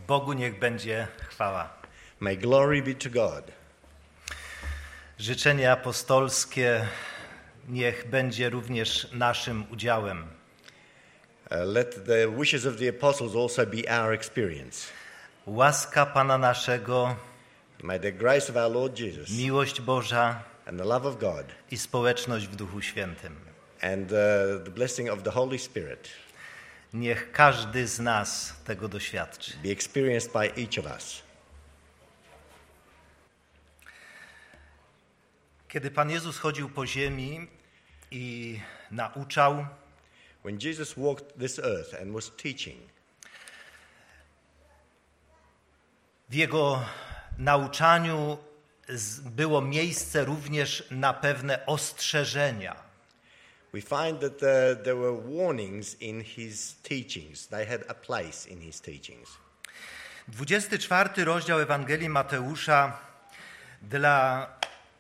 Bogu niech będzie chwała. May glory be to God. Życzenie apostolskie niech będzie również naszym udziałem. Let the wishes of the apostles also be our experience. Łaska Pana naszego, May the grace of our Lord Jesus miłość Boża and the love of God i społeczność w Duchu Świętym. and the blessing of the Holy Spirit Niech każdy z nas tego doświadczy. be experienced by each of us. Kiedy Pan Jezus chodził po ziemi i nauczał, When Jesus walked this earth and was teaching, w Jego nauczaniu było miejsce również na pewne ostrzeżenia. we find that there were warnings in his teachings. They had a place in his teachings. 24 rozdział Ewangelii Mateusza dla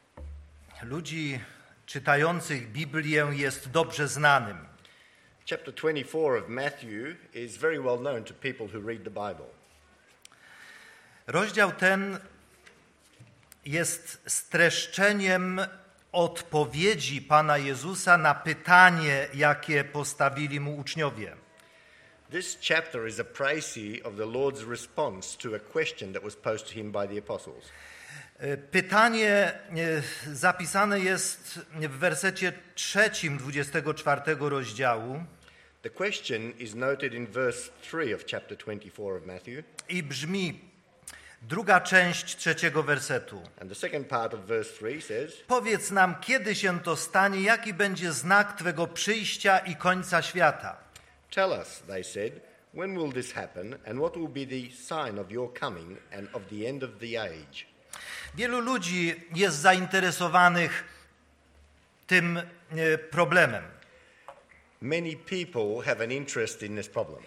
ludzi czytających Biblię jest dobrze znanym. Chapter 24 of Matthew is very well known to people who read the Bible. Rozdział ten jest streszczeniem odpowiedzi Pana Jezusa na pytanie, jakie postawili mu uczniowie. This chapter is a précis of the Lord's response to a question that was posed to him by the apostles. Pytanie zapisane jest w wersecie 3 24 rozdziału The question is noted in verse 3 of chapter 24 of Matthew, i brzmi, druga część 3 wersetu. and the second part of verse 3 says, Powiedz nam, kiedy się to stanie, jaki będzie znak Twego przyjścia i końca świata. Tell us, they said, when will this happen, and what will be the sign of your coming and of the end of the age? Wielu ludzi jest zainteresowanych tym problemem. Many people have an interest in this problem.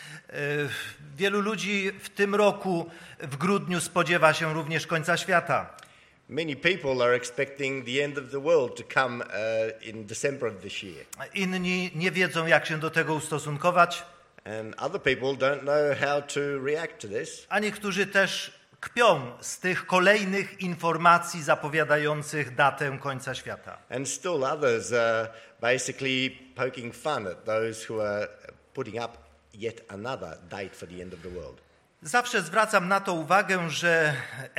Wielu ludzi w tym roku, w grudniu, spodziewa się również końca świata. Many people are expecting the end of the world to come in December of this year. Inni nie wiedzą, jak się do tego ustosunkować, And other people don't know how to react to this. a niektórzy też kpią z tych kolejnych informacji zapowiadających datę końca świata. And still others are basically poking fun at those who are putting up yet another date for the end of the world. Zawsze zwracam na to uwagę, że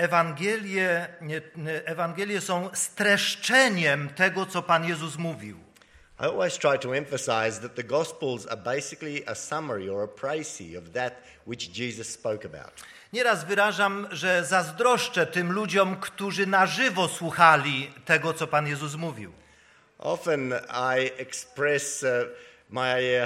Ewangelie są streszczeniem tego, co Pan Jezus mówił. I always try to emphasize that the Gospels are basically a summary or a précis of that which Jesus spoke about. Nieraz wyrażam, że zazdroszczę tym ludziom, którzy na żywo słuchali tego, co Pan Jezus mówił. Often I express my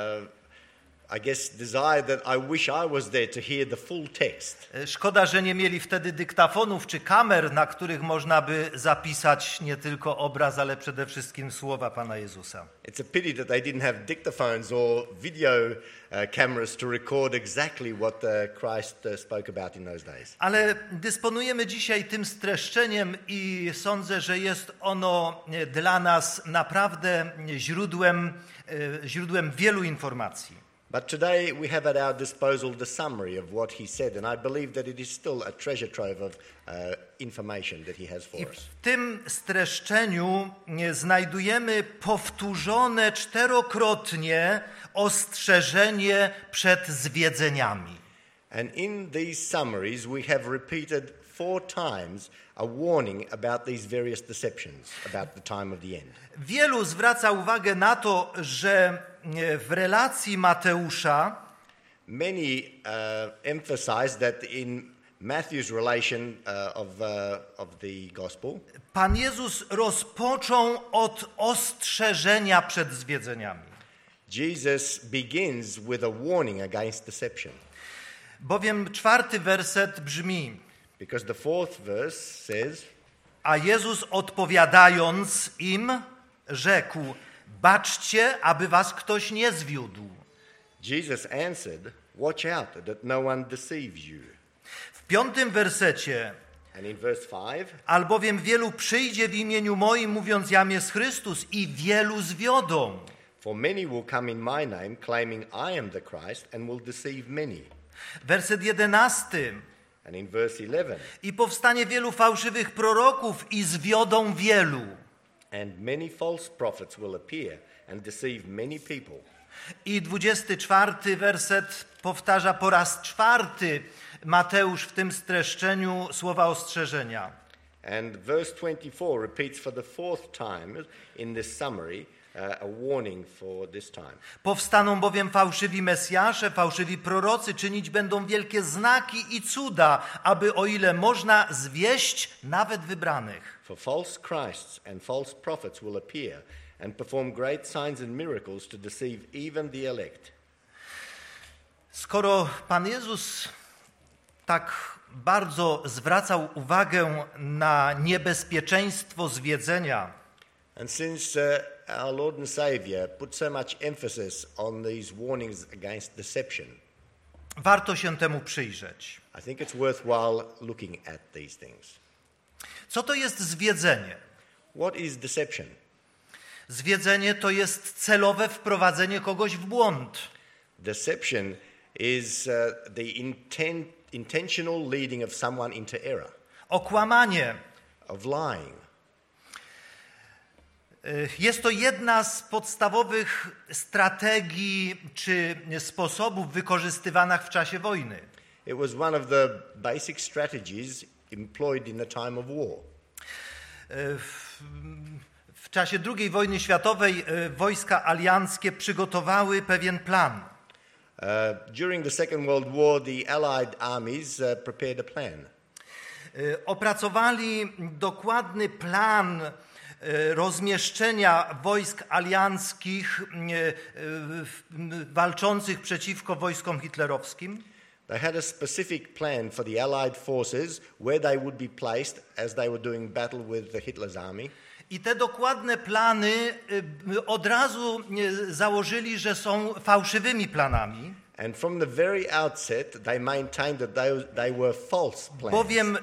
desire that I wish I was there to hear the full text. Szkoda, że nie mieli wtedy dyktafonów czy kamer, na których można by zapisać nie tylko obraz, ale przede wszystkim słowa Pana Jezusa. It's a pity that they didn't have dictaphones or video cameras to record exactly what Christ spoke about in those days. Ale dysponujemy dzisiaj tym streszczeniem i sądzę, że jest ono dla nas naprawdę źródłem wielu informacji. But today we have at our disposal the summary of what he said, and I believe that it is still a treasure trove of information that he has for I us. w tym streszczeniu znajdujemy powtórzone 4-krotnie ostrzeżenie przed zwiedzeniami. And in these summaries we have repeated 4 times a warning about these various deceptions about the time of the end. Wielu zwraca uwagę na to, że w relacji Mateusza Many emphasize that in Matthew's relation of the gospel, Pan Jezus rozpoczął od ostrzeżenia przed zwiedzeniami. Jesus begins with a warning against deception. Bowiem 4 werset brzmi: Because the 4th verse says, a Jezus odpowiadając im rzekł: baczcie, aby was ktoś nie zwiódł. Jesus answered, watch out that no one deceives you. W 5 wersecie: And in verse 5, albowiem wielu przyjdzie w imieniu moim, mówiąc jam jest Chrystus, i wielu zwiodą. for many will come in my name, claiming I am the Christ, and will deceive many. Werset 11. And in verse 11, I powstanie wielu fałszywych proroków i zwiodą wielu. and many false prophets will appear and deceive many people. I 24 werset powtarza po raz czwarty Mateusz w tym streszczeniu słowa ostrzeżenia. And verse 24 repeats for the fourth time in this summary a warning for this time. Powstaną bowiem fałszywi mesjasze, fałszywi prorocy, czynić będą wielkie znaki i cuda, aby o ile można zwieść nawet wybranych. For false Christs and false prophets will appear and perform great signs and miracles to deceive even the elect. Skoro Pan Jezus tak bardzo zwracał uwagę na niebezpieczeństwo zwiedzenia, And since our Lord and Savior put so much emphasis on these warnings against deception, warto się temu przyjrzeć. I think it's worthwhile looking at these things. Co to jest zwiedzenie? What is deception? Zwiedzenie to jest celowe wprowadzenie kogoś w błąd. Deception is the intentional leading of someone into error, Okłamanie. of lying. Jest to jedna z podstawowych strategii czy sposobów wykorzystywanych w czasie wojny. It was one of the basic strategies employed in the time of war. W czasie II wojny światowej wojska alianckie przygotowały pewien plan. During the Second World War, the Allied armies prepared a plan. Opracowali dokładny plan rozmieszczenia wojsk alianckich walczących przeciwko wojskom hitlerowskim. They had a specific plan for the Allied forces where they would be placed as they were doing battle with the Hitler's army. I te dokładne plany od razu założyli, że są fałszywymi planami. And from the very outset, they maintained that they were false plans. Bowiem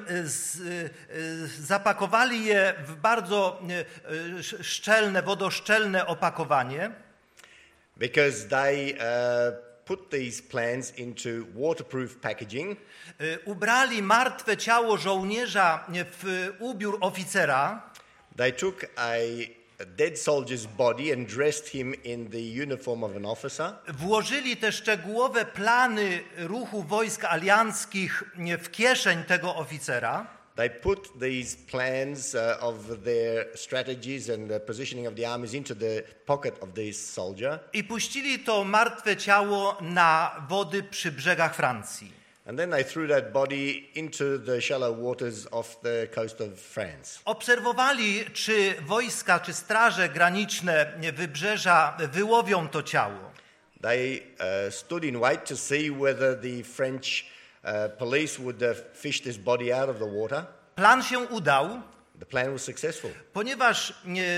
zapakowali je w bardzo szczelne, wodoszczelne opakowanie. Because they put these plans into waterproof packaging. Ubrali martwe ciało żołnierza w ubiór oficera. They took a dead soldier's body and dressed him in the uniform of an officer. Włożyli te szczegółowe plany ruchu wojsk alianckich w kieszeń tego oficera. They put these plans of their strategies and the positioning of the armies into the pocket of this soldier. I puścili to martwe ciało na wody przy brzegach Francji. And then they threw that body into the shallow waters off the coast of France. Obserwowali, czy wojska, czy straże graniczne wybrzeża wyłowią to ciało. They stood in wait to see whether the French police would fish this body out of the water. Plan się udał. The plan was successful. Ponieważ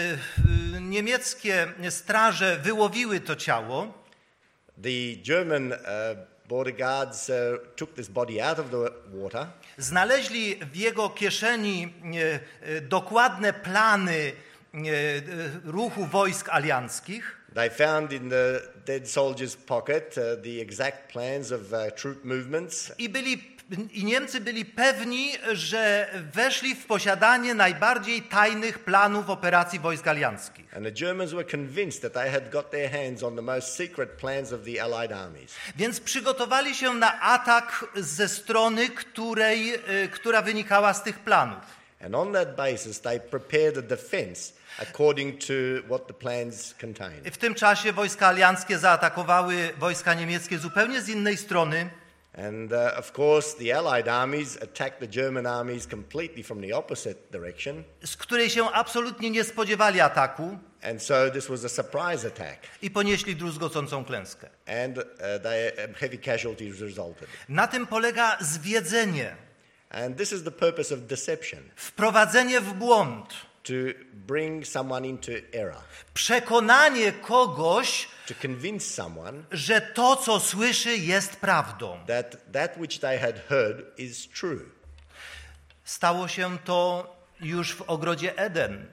niemieckie straże wyłowiły to ciało, The German border guards took this body out of the water. znaleźli w jego kieszeni dokładne plany ruchu wojsk alianckich. They found in the dead soldier's pocket the exact plans of troop movements. I Niemcy byli pewni, że weszli w posiadanie najbardziej tajnych planów operacji wojsk alianckich. And the Germans were convinced that they had got their hands on the most secret plans of the Allied armies. Więc przygotowali się na atak ze strony, która wynikała z tych planów. And on that basis they prepared a defense according to what the plans contained. W tym czasie wojska alianckie zaatakowały wojska niemieckie zupełnie z innej strony. And of course the Allied armies attacked the German armies completely from the opposite direction. Z której się absolutnie nie spodziewali ataku. And so this was a surprise attack. I ponieśli druzgocącą klęskę. And heavy casualties resulted. Na tym polega zwiedzenie. And this is the purpose of deception. Wprowadzenie w błąd. To bring someone into error. Przekonanie kogoś, To convince someone że to, co słyszy, jest prawdą. that which they had heard is true. Stało się to już w ogrodzie Eden.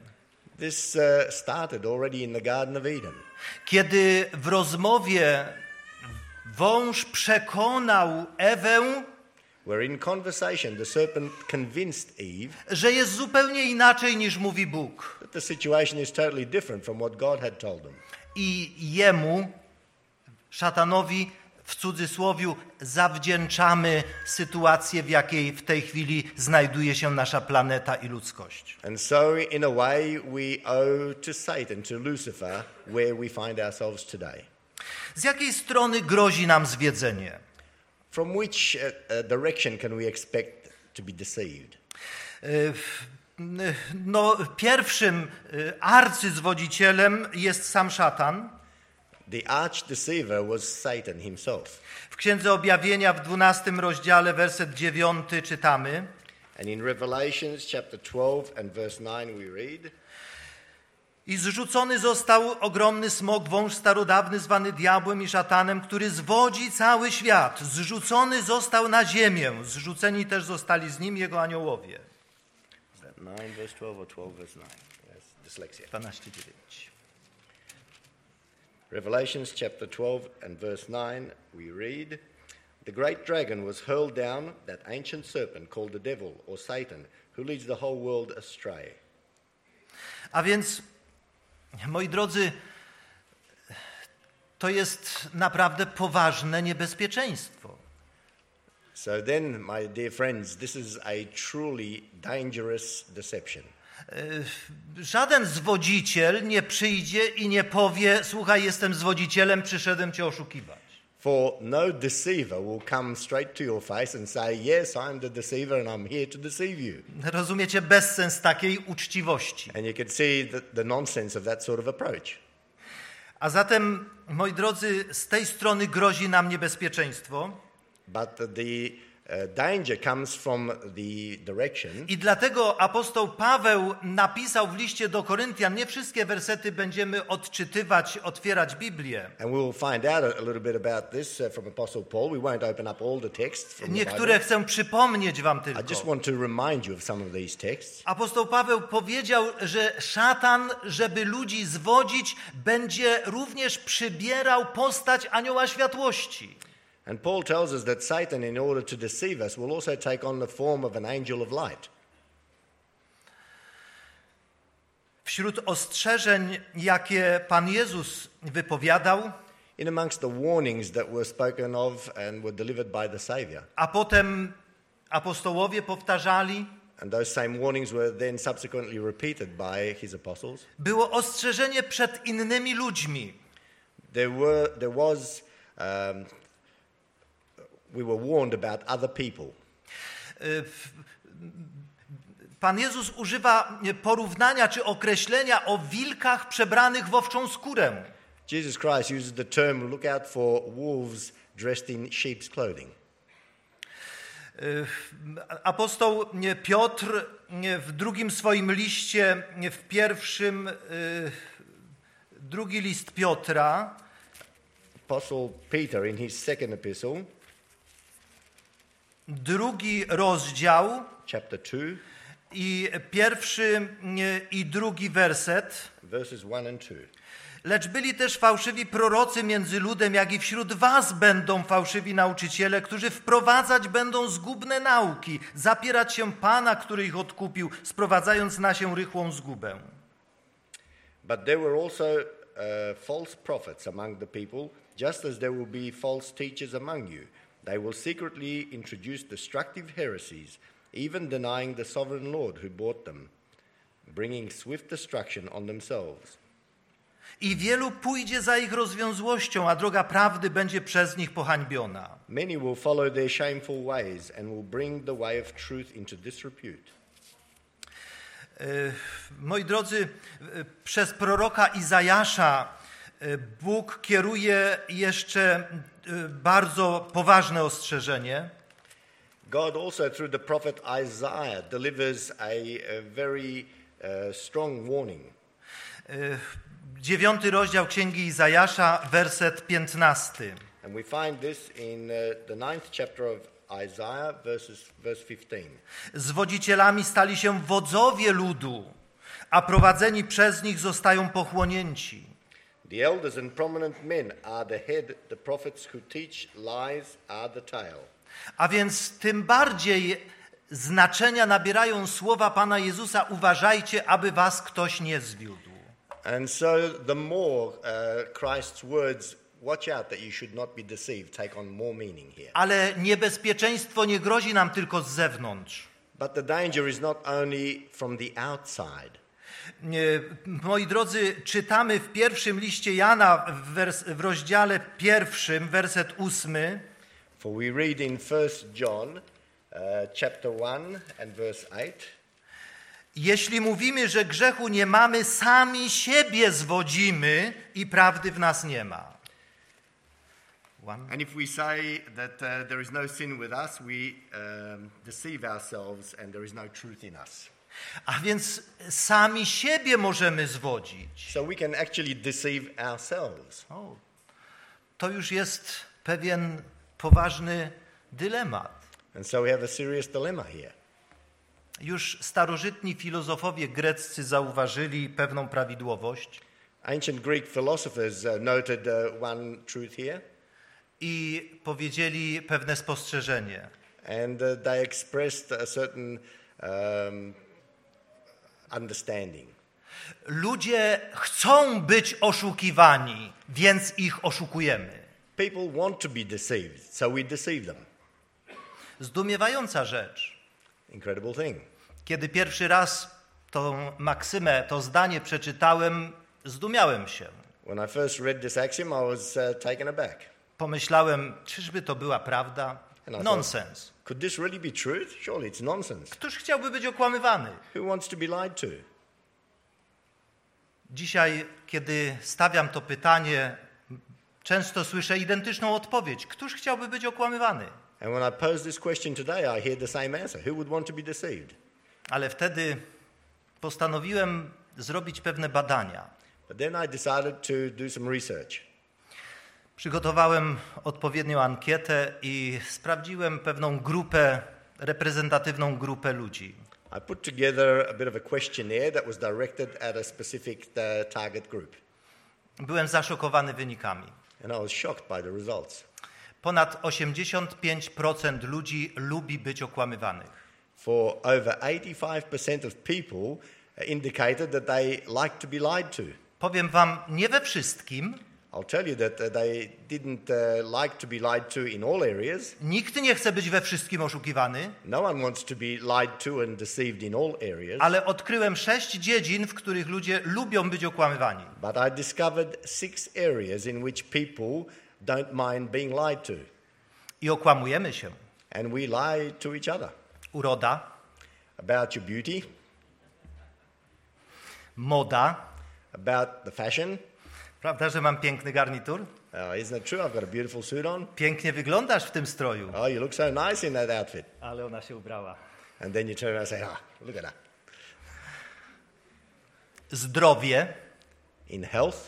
wąż przekonał Ewę, where in conversation the serpent convinced Eve że jest zupełnie inaczej niż mówi Bóg. that the situation is totally different from what God had told them. I jemu, szatanowi, w cudzysłowiu, zawdzięczamy sytuację, w jakiej w tej chwili znajduje się nasza planeta i ludzkość. And so in a way we owe to Satan, to Lucifer, where we find ourselves today. Z jakiej strony grozi nam zwiedzenie? From which direction can we expect to be deceived? No, pierwszym arcyzwodzicielem jest sam szatan. The arch deceiver was Satan himself. W Księdze Objawienia w 12 rozdziale, werset 9 czytamy: And in Revelations chapter 12 and verse 9 we read: I zrzucony został ogromny smok, wąż starodawny, zwany diabłem i szatanem, który zwodzi cały świat. Zrzucony został na ziemię. Zrzuceni też zostali z nim jego aniołowie. Is that 9 verse 12 or 12 verse 9? Yes, dyslexia. 12:9. Revelations chapter 12 and verse 9 we read: The great dragon was hurled down, that ancient serpent called the devil or Satan, who leads the whole world astray. A więc, moi drodzy, to jest naprawdę poważne niebezpieczeństwo. So then, my dear friends, this is a truly dangerous deception. Żaden zwodziciel nie przyjdzie i nie powie: słuchaj, jestem zwodzicielem, przyszedłem cię oszukiwać. For no deceiver will come straight to your face and say, yes, I'm the deceiver and I'm here to deceive you. Rozumiecie bezsens takiej uczciwości. And you can see the nonsense of that sort of approach. A zatem, moi drodzy, z tej strony grozi nam niebezpieczeństwo. But the danger comes from the direction. I dlatego apostoł Paweł napisał w liście do Koryntian, nie wszystkie wersety będziemy odczytywać, otwierać Biblię. And we will find out a little bit about this from Apostle Paul. We won't open up all the texts from the Niektóre Bible. chcę przypomnieć wam I just tylko. want to remind you of some of these texts. Apostoł Paweł powiedział, że szatan, żeby ludzi zwodzić, będzie również przybierał postać anioła światłości. And Paul tells us that Satan, in order to deceive us, will also take on the form of an angel of light. Wśród ostrzeżeń, jakie Pan Jezus wypowiadał, In amongst the warnings that were spoken of and were delivered by the Saviour. a potem apostołowie powtarzali, And those same warnings were then subsequently repeated by his apostles. było ostrzeżenie przed innymi ludźmi. We were warned about other people. Pan Jezus używa porównania czy określenia o wilkach przebranych w owczą skórę. Jesus Christ uses the term, look out for wolves dressed in sheep's clothing. Apostoł Piotr w drugim swoim liście, w pierwszym, drugi list Piotra, Apostle Peter in his second epistle, drugi rozdział chapter 2, i pierwszy i drugi werset. verses 1 and 2. Lecz byli też fałszywi prorocy między ludem, jak i wśród was będą fałszywi nauczyciele, którzy wprowadzać będą zgubne nauki, zapierać się Pana, który ich odkupił, sprowadzając na się rychłą zgubę. But there were also false prophets among the people, just as there will be false teachers among you. They will secretly introduce destructive heresies, even denying the sovereign Lord who bought them, bringing swift destruction on themselves. I wielu pójdzie za ich rozwiązłością, a droga prawdy będzie przez nich pohańbiona. Many will follow their shameful ways and will bring the way of truth into disrepute. Moi drodzy, przez proroka Izajasza Bóg kieruje jeszcze bardzo poważne ostrzeżenie. God also through the prophet Isaiah delivers a very strong warning. 9 rozdział Księgi Izajasza, werset 15. And we find this in the 9th chapter of Isaiah, verse 15. Zwodzicielami stali się wodzowie ludu, a prowadzeni przez nich zostają pochłonięci. The elders and prominent men are the head, the prophets who teach lies are the tail. A więc tym bardziej znaczenia nabierają słowa Pana Jezusa: uważajcie, aby was ktoś nie zwiódł. And so the more Christ's words, watch out that you should not be deceived, take on more meaning here. Ale niebezpieczeństwo nie grozi nam tylko z zewnątrz. But the danger is not only from the outside. Moi drodzy, czytamy w pierwszym liście Jana w rozdziale 1, werset 8. For we read in 1 John chapter 1 and verse 8. Jeśli mówimy, że grzechu nie mamy, sami siebie zwodzimy i prawdy w nas nie ma. And if we say that there is no sin with us, we deceive ourselves and there is no truth in us. A więc sami siebie możemy zwodzić. So we can actually deceive ourselves. To już jest pewien poważny dylemat. And so we have a serious dilemma here. Już starożytni filozofowie greccy zauważyli pewną prawidłowość Ancient Greek philosophers noted one truth here. i powiedzieli pewne spostrzeżenie. And they expressed a certain understanding. Ludzie chcą być oszukiwani, więc ich oszukujemy. People want to be deceived, so we deceive them. Zdumiewająca rzecz. Incredible thing. Kiedy pierwszy raz tą maksymę, to zdanie przeczytałem, zdumiałem się. When I first read this axiom, I was taken aback. Pomyślałem, czyżby to była prawda? Nonsens. Could this really be truth? Surely it's nonsense. Któż chciałby być okłamywany? Who wants to be lied to? Dzisiaj, kiedy stawiam to pytanie, często słyszę identyczną odpowiedź. Któż chciałby być okłamywany? And when I pose this question today, I hear the same answer. Who would want to be deceived? Ale wtedy postanowiłem zrobić pewne badania. But then I decided to do some research. Przygotowałem odpowiednią ankietę i sprawdziłem pewną grupę, reprezentatywną grupę ludzi. I put together a bit of a questionnaire that was directed at a specific target group. Byłem zaszokowany wynikami. And I was shocked by the results. Ponad 85% ludzi lubi być okłamywanych. For over 85% of people indicated that they like to be lied to. Powiem wam, nie we wszystkim. I'll tell you that they didn't like to be lied to in all areas. Nikt nie chce być we wszystkim oszukiwany. No one wants to be lied to and deceived in all areas. Ale odkryłem 6 dziedzin, w których ludzie lubią być okłamywani. But I discovered 6 areas in which people don't mind being lied to. I okłamujemy się. And we lie to each other. Uroda. About your beauty. Moda. About the fashion. Prawda, że mam piękny garnitur? Isn't it true? I've got a beautiful suit on. Pięknie wyglądasz w tym stroju. Oh, you look so nice in that outfit. Ale ona się ubrała. And then you turn around and say, look at that. Zdrowie. In health.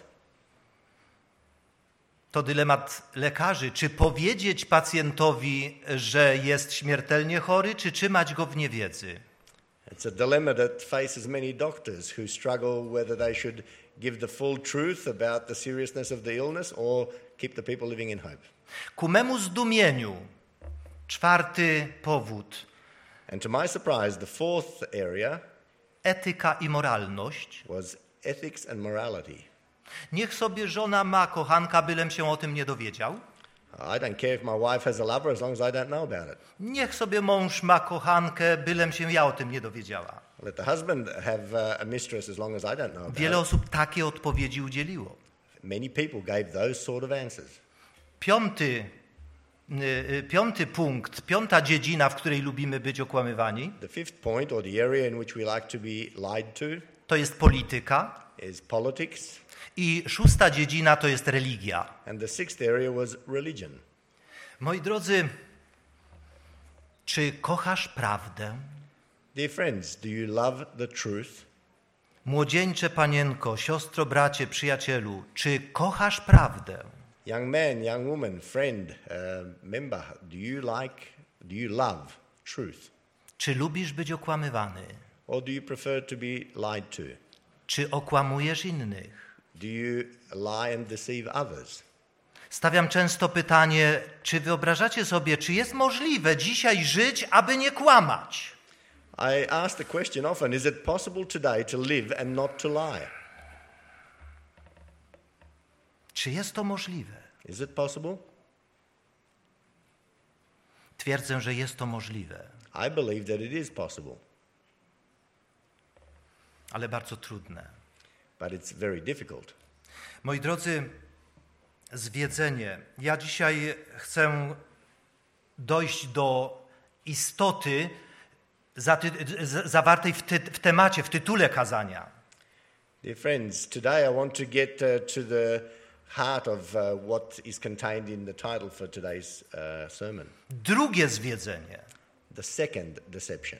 To dylemat lekarzy. Czy powiedzieć pacjentowi, że jest śmiertelnie chory, czy trzymać go w niewiedzy? It's a dilemma that faces many doctors who struggle whether they should give the full truth about the seriousness of the illness or keep the people living in hope. Ku memu zdumieniu, 4. powód. And to my surprise, the 4th area Etyka i moralność. was ethics and morality. Niech sobie żona ma kochanka, bylem się o tym nie dowiedział. I don't care if my wife has a lover as long as I don't know about it. Niech sobie mąż ma kochankę, bylem się ja o tym nie dowiedziała. Let the husband have a mistress as long as I don't know about Wiele it. osób takie odpowiedzi udzieliło. Many people gave those sort of answers. 5. punkt, 5. dziedzina, w której lubimy być okłamywani, The 5th point, or the area in which we like to be lied to, to jest polityka. is politics. I 6. dziedzina to jest religia. And the 6th area was religion. Moi drodzy, czy kochasz prawdę? Dear friends, do you love the truth? Młodzieńcze panienko, siostro, bracie, przyjacielu, czy kochasz prawdę? Young man, young woman, friend, member, do you love truth? Czy lubisz być okłamywany? Or do you prefer to be lied to? Czy okłamujesz innych? Do you lie and deceive others? Stawiam często pytanie, czy wyobrażacie sobie, czy jest możliwe dzisiaj żyć, aby nie kłamać? I ask the question often, is it possible today to live and not to lie? Czy jest to możliwe? Is it possible? Twierdzę, że jest to możliwe, I believe that it is possible, ale bardzo trudne. but it's very difficult. Moi drodzy, zwiedzenie. Ja dzisiaj chcę dojść do istoty zawartej w temacie, w tytule kazania. Dear friends, today I want to get to the heart of what is contained in the title for today's sermon. Drugie zwiedzenie. The second deception.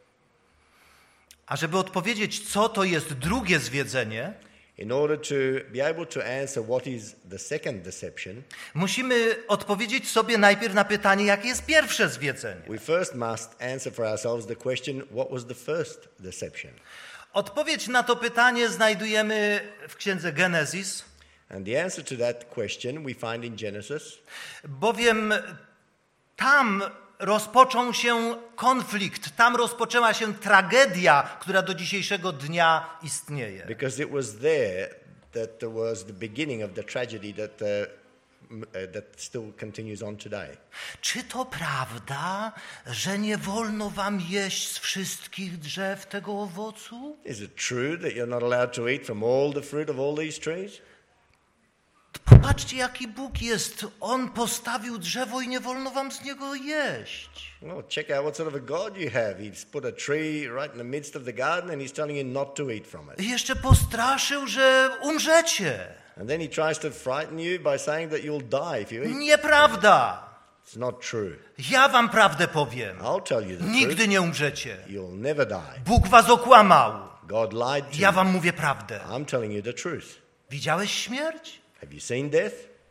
A żeby odpowiedzieć, co to jest drugie zwiedzenie, In order to be able to answer what is the second deception, musimy odpowiedzieć sobie najpierw na pytanie, jakie jest pierwsze zwiedzenie. we first must answer for ourselves the question, what was the first deception? Odpowiedź na to pytanie znajdujemy w księdze Genesis, And the answer to that question we find in Genesis, bowiem tam rozpoczął się konflikt, tam rozpoczęła się tragedia, która do dzisiejszego dnia istnieje. because it was there that there was the beginning of the tragedy that still continues on today. Czy to prawda, że nie wolno wam jeść z wszystkich drzew tego owocu? Is it true that you're not allowed to eat from all the fruit of all these trees? Popatrzcie, jaki Bóg jest. On postawił drzewo i nie wolno wam z niego jeść. Well, check out what sort of a God you have. He's put a tree right in the midst of the garden and he's telling you not to eat from it. I jeszcze postraszył, że umrzecie. And then he tries to frighten you by saying that you'll die if you eat. Nieprawda. It's not true. Ja wam prawdę powiem. I'll tell you the Nigdy truth. nie umrzecie. You'll never die. Bóg was okłamał. God lied to Ja you. wam mówię prawdę. I'm telling you the truth. Widziałeś śmierć? Have you seen death?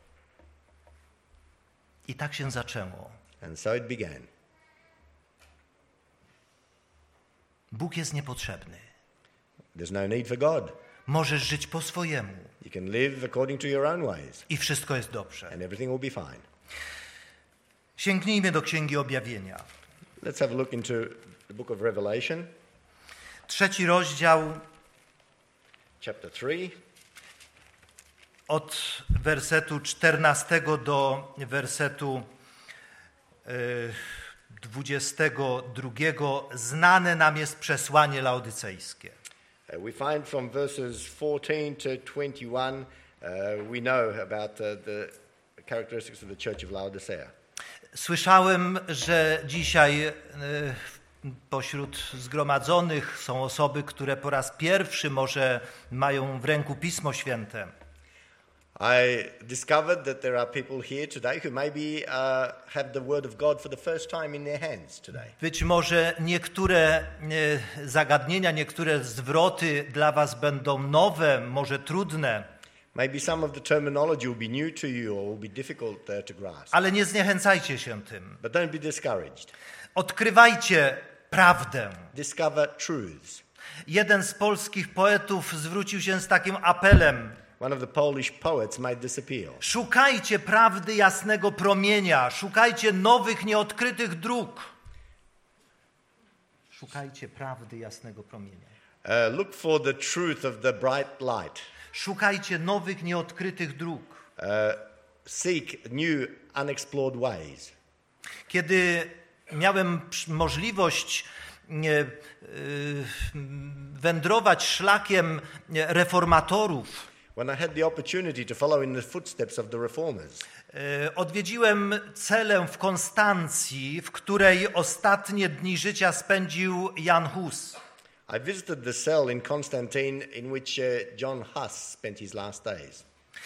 I tak się zaczęło. And so it began. Bóg jest niepotrzebny. There's no need for God. Możesz żyć po swojemu. You can live according to your own ways I wszystko jest dobrze. and everything will be fine. Sięgnijmy do Księgi Objawienia. Let's have a look into the book of Revelation, 3 rozdział chapter 3. od wersetu 14 do wersetu 22. Znane nam jest przesłanie laodycejskie. We find from verses 14 to 21, we know about the characteristics of the Church of Laodicea. Słyszałem, że dzisiaj pośród zgromadzonych są osoby, które po raz pierwszy może mają w ręku Pismo Święte. I discovered that there are people here today who maybe have the Word of God for the first time in their hands today. Być może niektóre zagadnienia, niektóre zwroty dla was będą nowe, może trudne, Maybe some of the terminology will be new to you or will be difficult to grasp. ale nie zniechęcajcie się tym. But don't be discouraged. Odkrywajcie prawdę. Discover truths. Jeden z polskich poetów zwrócił się z takim apelem. One of the Polish poets made this appeal. Szukajcie prawdy jasnego promienia, szukajcie nowych, nieodkrytych dróg. Szukajcie prawdy jasnego promienia. Look for the truth of the bright light. Szukajcie nowych, nieodkrytych dróg. Seek new, unexplored ways. Kiedy miałem możliwość wędrować szlakiem reformatorów, When I had the opportunity to follow in the footsteps of the reformers, odwiedziłem celę w Konstancji, w której ostatnie dni życia spędził Jan Hus. I visited the cell in Constantine in which John Huss spent his last days.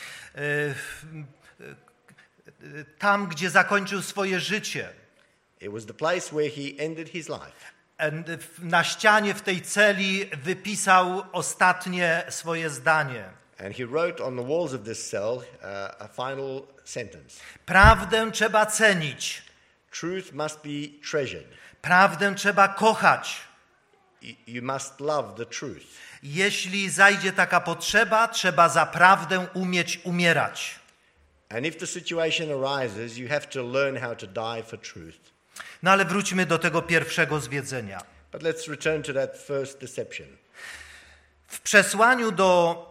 Tam, gdzie zakończył swoje życie. It was the place where he ended his life. Na ścianie w tej celi wypisał ostatnie swoje zdanie. And he wrote on the walls of this cell a final sentence. Prawdę trzeba cenić. Truth must be treasured. Prawdę trzeba kochać. you must love the truth. Jeśli zajdzie taka potrzeba, trzeba za prawdę umieć umierać. And if the situation arises, you have to learn how to die for truth. No ale wróćmy do tego pierwszego zwiedzenia. But let's return to that first deception. W przesłaniu do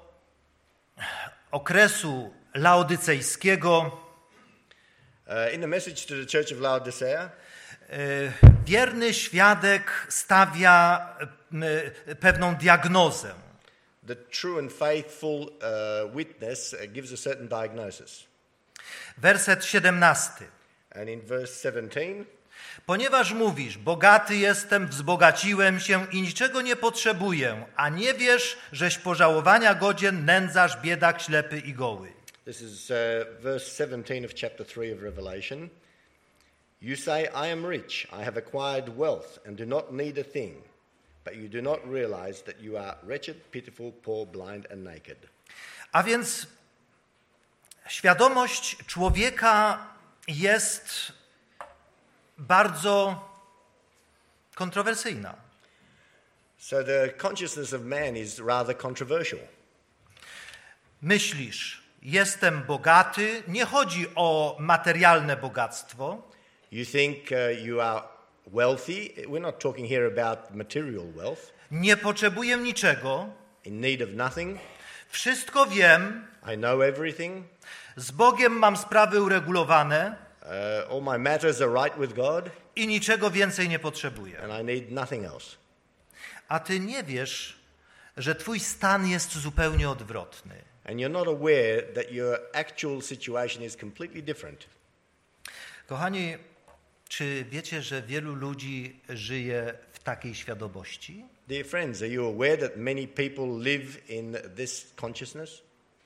okresu laodycejskiego In the message to the church of Laodicea, wierny świadek stawia pewną diagnozę. the true and faithful witness gives a certain diagnosis. Werset 17. And in verse 17, Ponieważ mówisz, bogaty jestem, wzbogaciłem się i niczego nie potrzebuję, a nie wiesz, żeś pożałowania godzien, nędzarz, biedak, ślepy i goły. this is verse 17 of chapter 3 of Revelation. You say, I am rich, I have acquired wealth, and do not need a thing. But you do not realize that you are wretched, pitiful, poor, blind, and naked. A więc świadomość człowieka jest bardzo kontrowersyjna. So the consciousness of man is rather controversial. Myślisz, jestem bogaty, nie chodzi o materialne bogactwo, You think you are wealthy. We're not talking here about material wealth, nie potrzebuję niczego, in need of nothing. wszystko wiem, I know everything. z Bogiem mam sprawy uregulowane All my matters are right with God, i niczego więcej nie potrzebuję. and I need nothing else. A ty nie wiesz, że twój stan jest zupełnie odwrotny. And you're not aware that your actual situation is completely different. Kochani, czy wiecie, że wielu ludzi żyje w takiej świadomości? Dear friends, are you aware that many people live in this consciousness?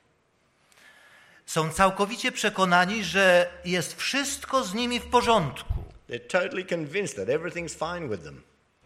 Są całkowicie przekonani, że jest wszystko z nimi w porządku. They're totally convinced that everything's fine with them.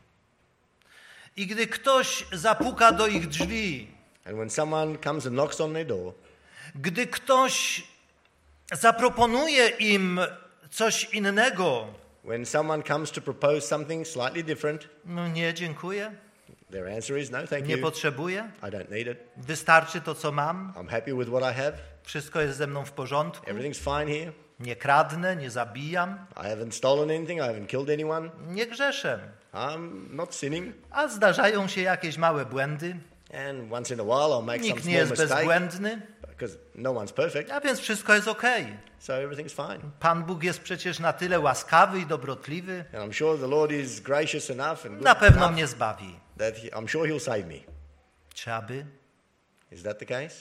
I gdy ktoś zapuka do ich drzwi, And when someone comes and knocks on their door, gdy ktoś zaproponuje im coś innego, when someone comes to propose something slightly different, no nie, dziękuję, their answer is no, thank nie you. potrzebuję, I don't need it. wystarczy to, co mam, I'm happy with what I have. wszystko jest ze mną w porządku, Everything's fine here. nie kradnę, nie zabijam, I haven't stolen anything. I haven't killed anyone. nie grzeszę. I'm not sinning. A zdarzają się jakieś małe błędy, And once in a while I'll make some nikt nie small jest mistake bezbłędny, because no one's perfect. a więc wszystko jest okej. So everything's fine. Pan Bóg jest przecież na tyle łaskawy i dobrotliwy, And I'm sure the Lord is gracious enough and na good pewno enough mnie zbawi. that I'm sure He'll save me. Czy aby? Is that the case?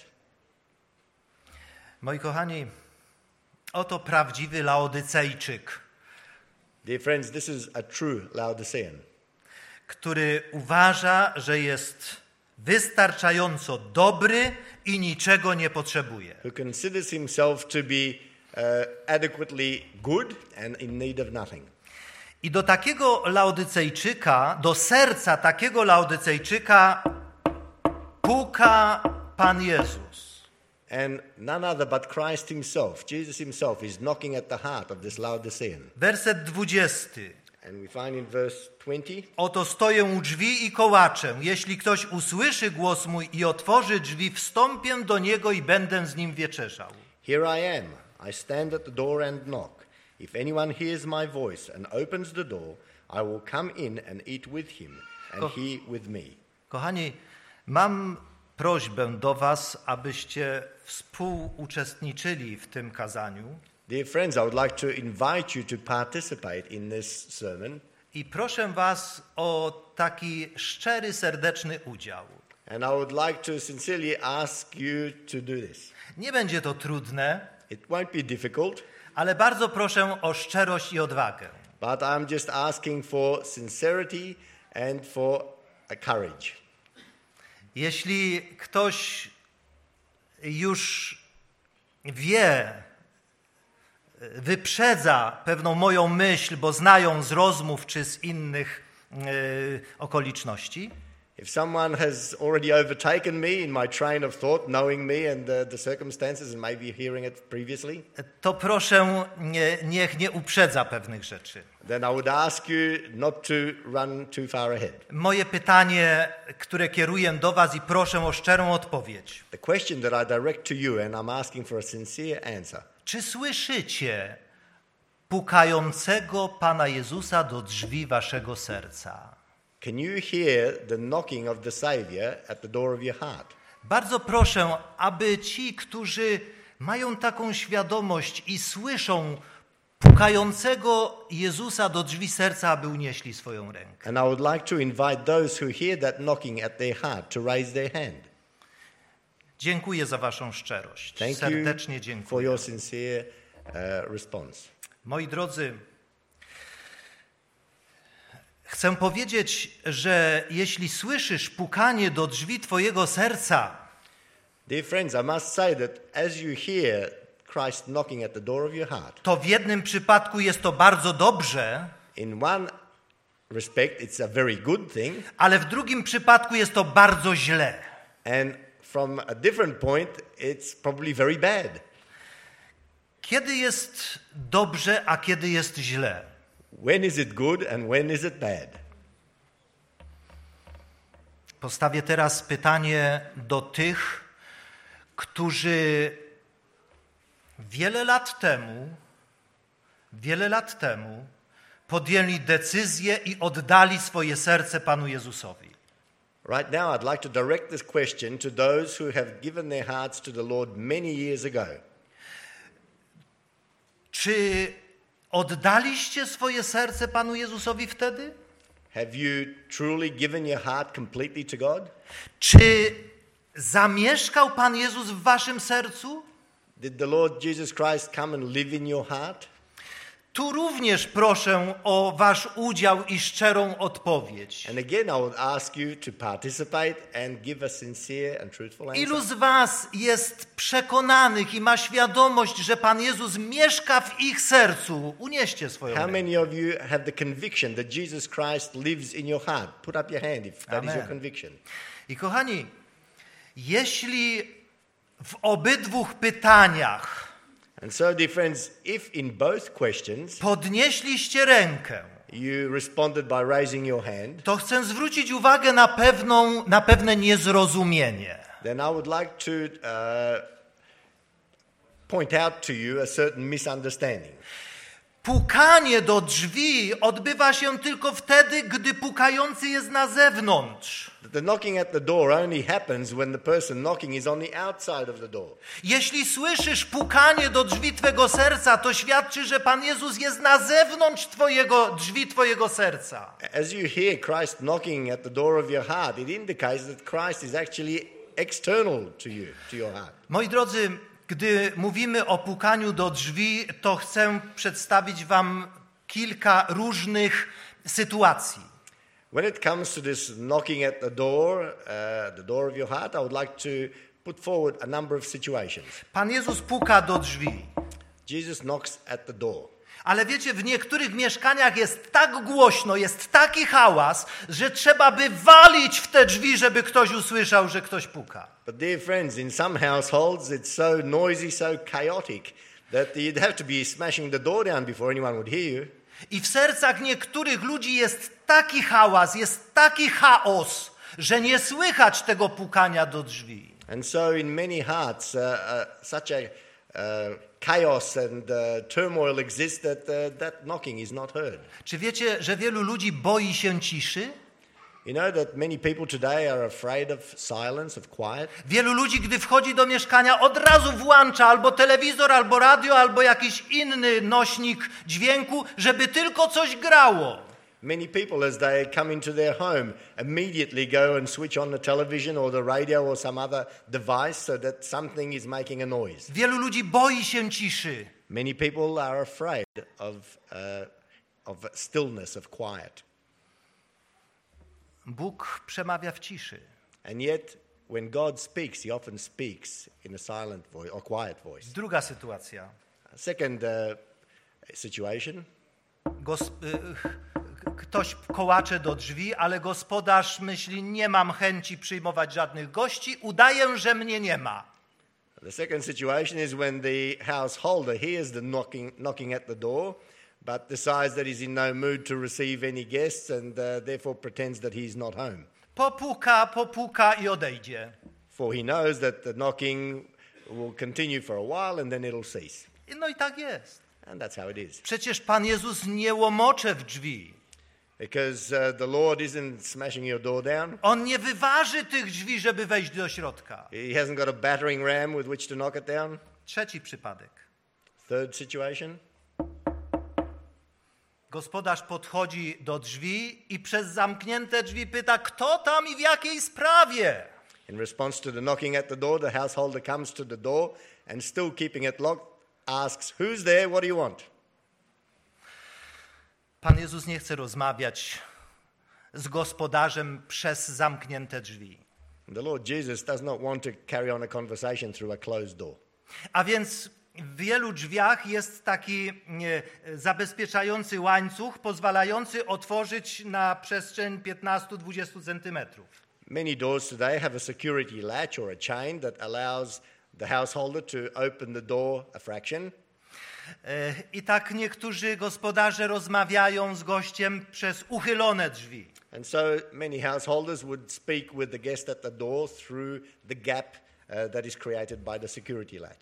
Moi kochani, oto prawdziwy Laodycejczyk, Dear friends, this is a true Laodicean który uważa, że jest wystarczająco dobry i niczego nie potrzebuje. who considers himself to be adequately good and in need of nothing. I do takiego Laodycejczyka, do serca takiego Laodycejczyka puka Pan Jezus. And none other but Christ himself, Jesus himself, is knocking at the heart of this Laodicean. Werset 20. And we find in verse 20, Oto stoję u drzwi i kołaczę. Jeśli ktoś usłyszy głos mój i otworzy drzwi, wstąpię do niego i będę z nim wieczerzał. Here I am. I stand at the door and knock. If anyone hears my voice and opens the door, I will come in and eat with him and he with me. Kochani, mam prośbę do was, abyście współuczestniczyli w tym kazaniu. Dear friends, I would like to invite you to participate in this sermon. I proszę was o taki szczery, serdeczny udział. And I would like to sincerely ask you to do this. Nie będzie to trudne, It won't be difficult, ale bardzo proszę o szczerość i odwagę. but I'm just asking for sincerity and for a courage. Jeśli ktoś już wie, wyprzedza pewną moją myśl, bo znają z rozmów czy z innych okoliczności, If someone has already overtaken me in my train of thought, knowing me and the circumstances and maybe hearing it previously, to proszę, niech nie uprzedza pewnych rzeczy. then I would ask you not to run too far ahead. Moje pytanie, które kieruję do was i proszę o szczerą odpowiedź. The question that I direct to you, and I'm asking for a sincere answer. Czy słyszycie pukającego Pana Jezusa do drzwi waszego serca? Can you hear the knocking of the Savior at the door of your heart? Bardzo proszę, aby ci, którzy mają taką świadomość i słyszą pukającego Jezusa do drzwi serca, aby unieśli swoją rękę. And I would like to invite those who hear that knocking at their heart to raise their hand. Dziękuję za waszą szczerość. Thank Serdecznie you for dziękuję. your sincere response. Moi drodzy, chcę powiedzieć, że jeśli słyszysz pukanie do drzwi twojego serca, Dear friends, I must say that as you hear Christ knocking at the door of your heart, to w jednym przypadku jest to bardzo dobrze, in one respect it's a very good thing, ale w drugim przypadku jest to bardzo źle. and from a different point it's probably very bad. Kiedy jest dobrze, a kiedy jest źle? When is it good and when is it bad? Postawię teraz pytanie do tych, którzy wiele lat temu podjęli decyzję i oddali swoje serce Panu Jezusowi. Right now I'd like to direct this question to those who have given their hearts to the Lord many years ago. Czy oddaliście swoje serce Panu Jezusowi wtedy? Have you truly given your heart completely to God? Czy zamieszkał Pan Jezus w waszym sercu? Did the Lord Jesus Christ come and live in your heart? Tu również proszę o wasz udział i szczerą odpowiedź. And again, I would ask you to participate and give a sincere and truthful answer. Ilu z was jest przekonanych i ma świadomość, że Pan Jezus mieszka w ich sercu? Unieście swoją How rękę. many of you have the conviction that Jesus Christ lives in your heart? Put up your hand if that is your Amen. conviction. I kochani, jeśli w obydwu pytaniach And so, dear friends, if in both questions podnieśliście rękę, you responded by raising your hand, to chcę zwrócić uwagę na pewne niezrozumienie. then I would like to point out to you a certain misunderstanding. Pukanie do drzwi odbywa się tylko wtedy, gdy pukający jest na zewnątrz. The knocking at the door only happens when the person knocking is on the outside of the door. Jeśli słyszysz pukanie do drzwi twego serca, to świadczy, że Pan Jezus jest na zewnątrz drzwi twojego serca. As you hear Christ knocking at the door of your heart, it indicates that Christ is actually external to you, to your heart. Moi drodzy, gdy mówimy o pukaniu do drzwi, to chcę przedstawić wam kilka różnych sytuacji. When it comes to this knocking at the door of your heart, I would like to put forward a number of situations. Pan Jezus puka do drzwi. Jesus knocks at the door. Ale wiecie, w niektórych mieszkaniach jest tak głośno, jest taki hałas, że trzeba by walić w te drzwi, żeby ktoś usłyszał, że ktoś puka. But dear friends, in some households it's so noisy, so chaotic that you'd have to be smashing the door down before anyone would hear you. I w sercach niektórych ludzi jest taki hałas, jest taki chaos, że nie słychać tego pukania do drzwi. And so in many hearts, such a chaos and turmoil exists that knocking is not heard. Czy wiecie, że wielu ludzi boi się ciszy? You know that many people today are afraid of silence, of quiet. Wielu ludzi, gdy wchodzi do mieszkania, od razu włącza albo telewizor, albo radio, albo jakiś inny nośnik dźwięku, żeby tylko coś grało. Many people, as they come into their home, immediately go and switch on the television or the radio or some other device so that something is making a noise. Wielu ludzi boi się ciszy. Many people are afraid of stillness, of quiet. Bóg przemawia w ciszy. And yet, when God speaks, he often speaks in a silent voice or quiet voice. Druga sytuacja. Second situation, ktoś kołacze do drzwi, ale gospodarz myśli, nie mam chęci przyjmować żadnych gości, udaję, że mnie nie ma. The second situation is when the householder hears the knocking at the door, but decides that he's in no mood to receive any guests and therefore pretends that he's not home. Popuka i odejdzie. For he knows that the knocking will continue for a while and then it'll cease. No i tak jest. And that's how it is. Przecież Pan Jezus nie łomocze w drzwi. Because the Lord isn't smashing your door down. On nie wyważy tych drzwi, żeby wejść do środka. He hasn't got a battering ram with which to knock it down. Trzeci przypadek. Third situation. Gospodarz podchodzi do drzwi i przez zamknięte drzwi pyta, kto tam i w jakiej sprawie? In response to the knocking at the door, the householder comes to the door and still keeping it locked, asks, who's there, what do you want? Pan Jezus nie chce rozmawiać z gospodarzem przez zamknięte drzwi. The Lord Jesus does not want to carry on a conversation through a closed door. A więc w wielu drzwiach jest taki zabezpieczający łańcuch, pozwalający otworzyć na przestrzeń 15-20 centymetrów. Many doors today have a security latch or a chain that allows the householder to open the door a fraction. I tak niektórzy gospodarze rozmawiają z gościem przez uchylone drzwi. And so many householders would speak with the guest at the door through the gap that is created by the security latch.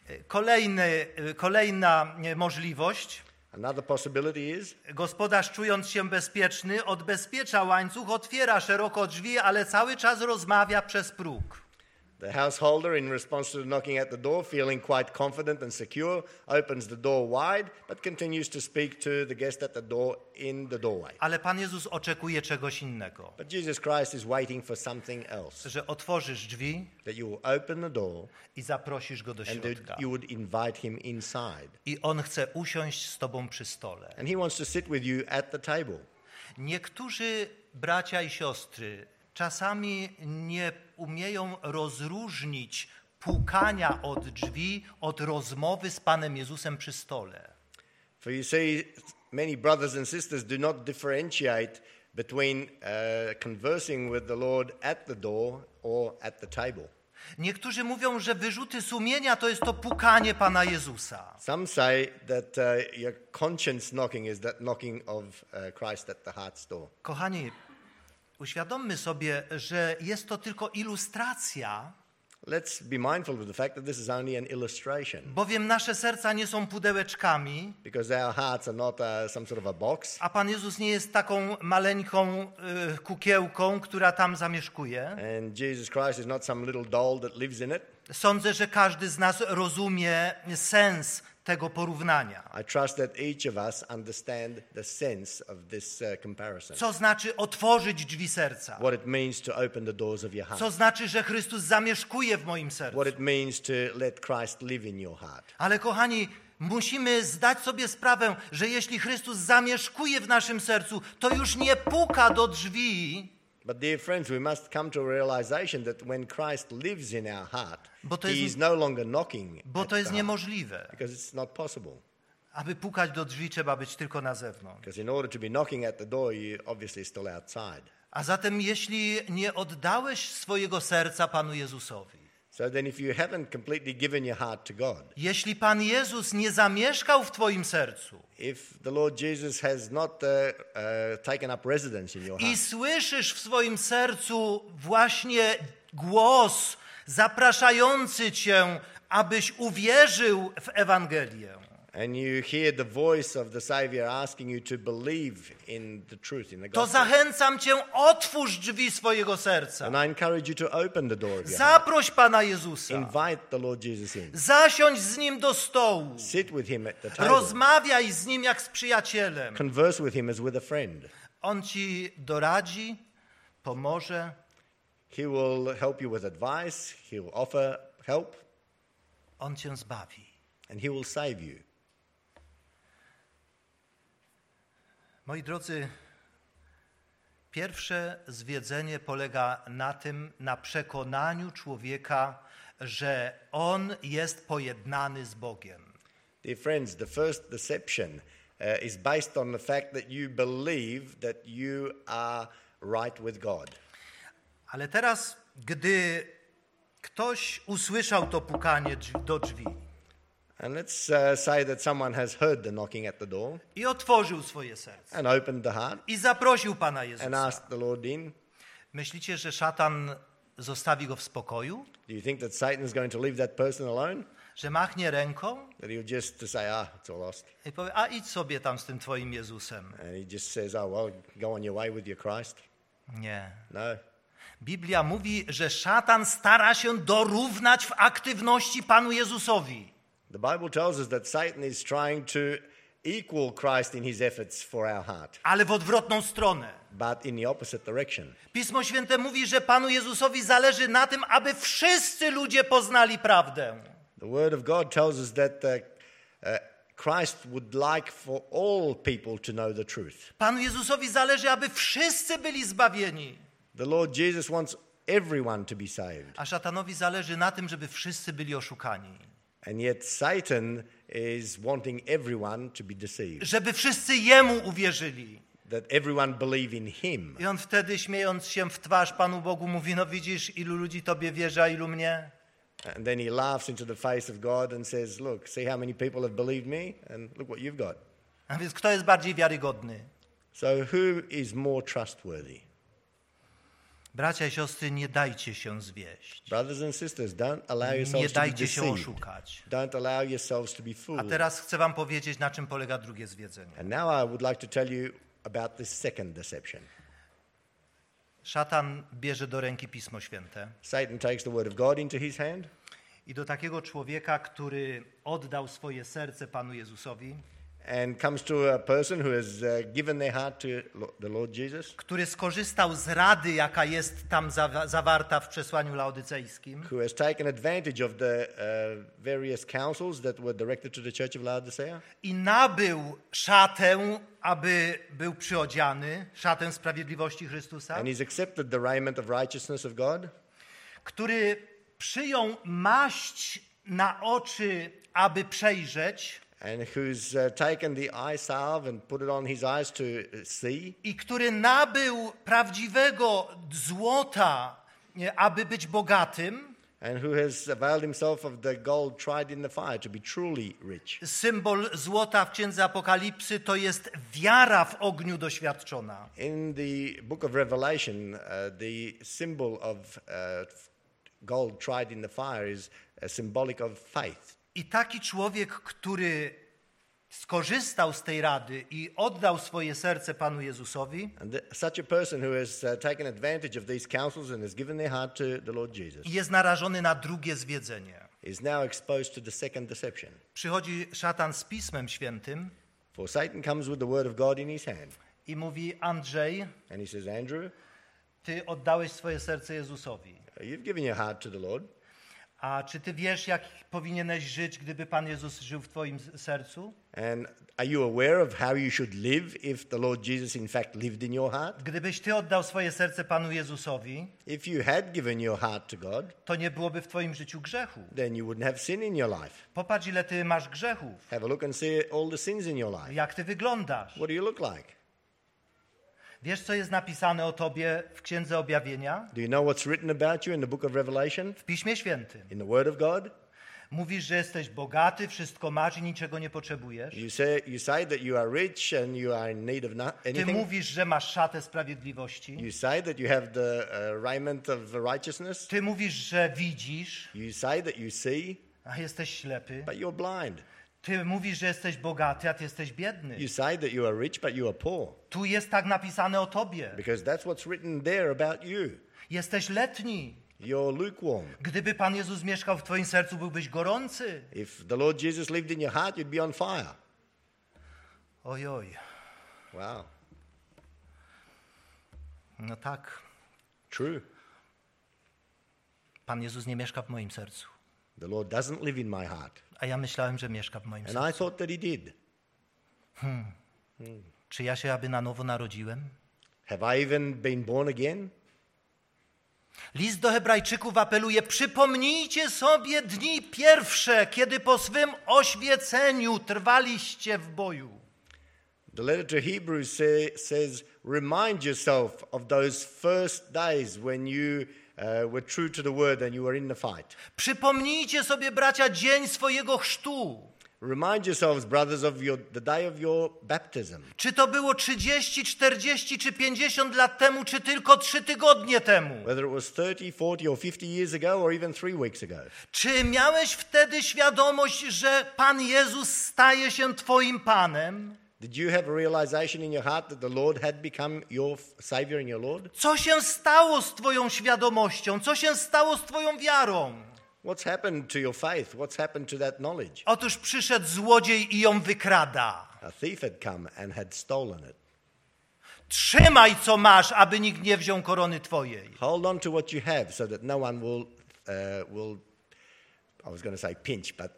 Kolejna możliwość. Another possibility is Gospodarz, czując się bezpieczny, odbezpiecza łańcuch, otwiera szeroko drzwi, ale cały czas rozmawia przez próg. the householder, in response to the knocking at the door, feeling quite confident and secure, opens the door wide, but continues to speak to the guest at the door in the doorway. Ale Pan Jezus oczekuje czegoś innego. But Jesus Christ is waiting for something else. Że otworzysz drzwi That you will open the door i zaprosisz go do and środka. that you would invite him inside. I on chce usiąść z tobą przy stole. And he wants to sit with you at the table. Niektórzy bracia i siostry czasami nie umieją rozróżnić pukania od drzwi od rozmowy z Panem Jezusem przy stole. For you see, many brothers and sisters do not differentiate between conversing with the Lord at the door or at the table. Niektórzy mówią, że wyrzuty sumienia to jest to pukanie Pana Jezusa. Some say that your conscience knocking is that knocking of Christ at the heart's door. Kochani, uświadommy sobie, że jest to tylko ilustracja, Let's be mindful of the fact that this is only an illustration, bowiem nasze serca nie są pudełeczkami, because our hearts are not some sort of a box, a Pan Jezus nie jest taką maleńką kukiełką, która tam zamieszkuje. and Jesus Christ is not some little doll that lives in it. Sądzę, że każdy z nas rozumie sens tego porównania. I trust that each of us understand the sense of this comparison. Co znaczy otworzyć drzwi serca? What it means to open the doors of your heart. Co znaczy, że Chrystus zamieszkuje w moim sercu? What it means to let Christ live in your heart. Ale kochani, musimy zdać sobie sprawę, że jeśli Chrystus zamieszkuje w naszym sercu, to już nie puka do drzwi, But dear friends, we must come to a realization that when Christ lives in our heart, Bo to he jest- is no longer knocking bo at to jest the heart, niemożliwe. because it's not possible. Aby pukać do drzwi, trzeba być tylko na zewnątrz. Because in order to be knocking at the door, you're obviously still outside. A zatem jeśli nie oddałeś swojego serca Panu Jezusowi, So then if you haven't completely given your heart to God, jeśli Pan Jezus nie zamieszkał w twoim sercu if the Lord Jesus has not taken up residence in your i heart, słyszysz w swoim sercu właśnie głos zapraszający cię, abyś uwierzył w Ewangelię, and you hear the voice of the Savior asking you to believe in the truth, in the to gospel, zachęcam cię, otwórz drzwi swojego serca. and I encourage you to open the door of your heart. Zaproś Pana Jezusa. Invite the Lord Jesus in. Zasiądź z Nim do stołu. Sit with him at the table. Rozmawiaj z Nim jak z przyjacielem. Converse with him as with a friend. On ci doradzi, pomoże, He will help you with advice. He will offer help, On cię zbawi. and he will save you. Moi drodzy, pierwsze zwiedzenie polega na przekonaniu człowieka, że on jest pojednany z Bogiem. Dear friends, the first deception is based on the fact that you believe that you are right with God. Ale teraz, gdy ktoś usłyszał to pukanie do drzwi And let's say that someone has heard the knocking at the door i otworzył swoje serce and opened the heart i zaprosił Pana and Jezusa, asked the Lord in. myślicie, że szatan zostawi go w spokoju? Do you think that Satan is going to leave that person alone? Że machnie ręką That he'll just to say, it's all lost. i powie, a idź sobie tam z tym twoim Jezusem. And he just says, well, go on your way with your Christ. Nie. No. Biblia mówi, że szatan stara się dorównać w aktywności Panu Jezusowi. The Bible tells us that Satan is trying to equal Christ in his efforts for our heart, Ale w odwrotną stronę. but in the opposite direction. Pismo Święte mówi, że Panu Jezusowi zależy na tym, aby wszyscy ludzie poznali prawdę. The Word of God tells us that Christ would like for all people to know the truth. Panu Jezusowi zależy, aby wszyscy byli zbawieni. The Lord Jesus wants everyone to be saved. A szatanowi zależy na tym, żeby wszyscy byli oszukani. And yet Satan is wanting everyone to be deceived, Żeby wszyscy Jemu uwierzyli. that everyone believe in him. I on wtedy, śmiejąc się w twarz Panu Bogu, mówi, no widzisz, ilu ludzi Tobie wierzy, a ilu mnie? And then he laughs into the face of God and says, look, see how many people have believed me? And look what you've got. A więc kto jest bardziej wiarygodny? So who is more trustworthy? Bracia i siostry, nie dajcie się zwieść. Brothers and sisters, don't allow Nie yourselves to be dajcie się deceived. oszukać. Don't allow yourselves to be A fooled. teraz chcę wam powiedzieć, na czym polega drugie zwiedzenie. And now I would like to tell you about this second deception. Szatan bierze do ręki Pismo Święte Satan takes the word of God into his hand, i do takiego człowieka, który oddał swoje serce Panu Jezusowi, and comes to a person who has given their heart to the Lord Jesus, który skorzystał z rady, jaka jest tam zawarta w przesłaniu laodycejskim, who has taken advantage of the various counsels that were directed to the Church of Laodicea, i nabył szatę, aby był przyodziany, szatę sprawiedliwości Chrystusa, and he's accepted the raiment of righteousness of God, który przyjął maść na oczy, aby przejrzeć, and who's taken the eye salve and put it on his eyes to see, i który nabył prawdziwego złota, aby być bogatym. and who has availed himself of the gold tried in the fire to be truly rich. Symbol złota w Księdze Apokalipsy to jest wiara w ogniu doświadczona. In the book of Revelation, the symbol of gold tried in the fire is symbolic of faith. I taki człowiek, który skorzystał z tej rady i oddał swoje serce Panu Jezusowi, And such a person who has taken advantage of these counsels and has given their heart to the Lord Jesus jest narażony na drugie zwiedzenie. is now exposed to the second deception. Przychodzi szatan z Pismem Świętym For Satan comes with the word of God in his hand, i mówi: Andrzej, and he says, Andrew, ty oddałeś swoje serce Jezusowi. you've given your heart to the Lord. A czy ty wiesz, jak powinieneś żyć, gdyby Pan Jezus żył w twoim sercu? And are you aware of how you should live if the Lord Jesus in fact lived in your heart? Gdybyś ty oddał swoje serce Panu Jezusowi, If you had given your heart to God, to nie byłoby w twoim życiu grzechu. then you wouldn't have sin in your life. Popatrz, ile ty masz grzechów. Have a look and see all the sins in your life. Jak ty wyglądasz. What do you look like? Wiesz, co jest napisane o tobie w Księdze Objawienia? Do you know what's written about you in the book of Revelation? W Piśmie Świętym. In the Word of God? Mówisz, że jesteś bogaty, wszystko masz i niczego nie potrzebujesz. You say that you are rich and you are in need of Ty anything. mówisz, że masz szatę sprawiedliwości. You say that you have the raiment of righteousness. Ty mówisz, że widzisz, You say that you see, a jesteś ślepy. but you're blind. Ty mówisz, że jesteś bogaty, a ty jesteś biedny. You say that you are rich, but you are poor. Tu jest tak napisane o tobie. Because that's what's written there about you. Jesteś letni. You're lukewarm. Gdyby Pan Jezus mieszkał w twoim sercu, byłbyś gorący. If the Lord Jesus lived in your heart, you'd be on fire. Ojoj. Wow. No tak. True. Pan Jezus nie mieszka w moim sercu. The Lord doesn't live in my heart. A ja myślałem, że mieszka w moim sercu. And I thought that he did. Czy ja się aby na nowo narodziłem? Have I even been born again? List do Hebrajczyków apeluje: przypomnijcie sobie dni pierwsze, kiedy po swym oświeceniu trwaliście w boju. The letter to Hebrews says, remind yourself of those first days when you were true to the word and you were in the fight. Przypomnijcie sobie, bracia, dzień swojego chrztu. Remind yourselves, brothers, of the day of your baptism. Czy to było 30, 40 czy 50 lat temu, czy tylko 3 tygodnie temu? Whether it was 30, 40 or 50 years ago or even 3 weeks ago. Czy miałeś wtedy świadomość, że Pan Jezus staje się twoim Panem? Did you have a realization in your heart that the Lord had become your Savior and your Lord? Co się stało z twoją świadomością? Co się stało z twoją wiarą? What's happened to your faith? What's happened to that knowledge? Otóż przyszedł złodziej i ją wykrada. A thief had come and had stolen it. Trzymaj, co masz, aby nikt nie wziął korony twojej. Hold on to what you have so that no one will I was going to say pinch, but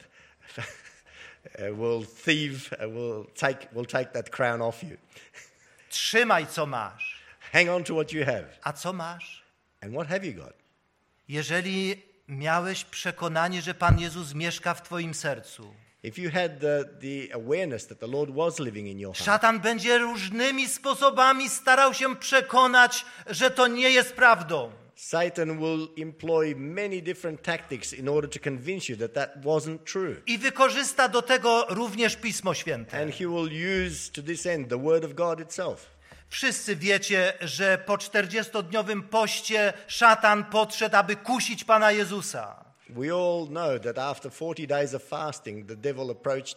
will take that crown off you. Trzymaj, co masz. Hang on to what you have. A co masz? And what have you got? Jeżeli miałeś przekonanie, że Pan Jezus mieszka w twoim sercu, If you had the awareness that the Lord was living in your heart, szatan będzie różnymi sposobami starał się przekonać, że to nie jest prawdą. Satan will employ many different tactics in order to convince you that that wasn't true. I wykorzysta do tego również Pismo Święte. And he will use to this end the word of God itself. Wszyscy wiecie, że po 40-dniowym poście szatan podszedł, aby kusić Pana Jezusa. We all know that after 40 days of fasting, the devil approached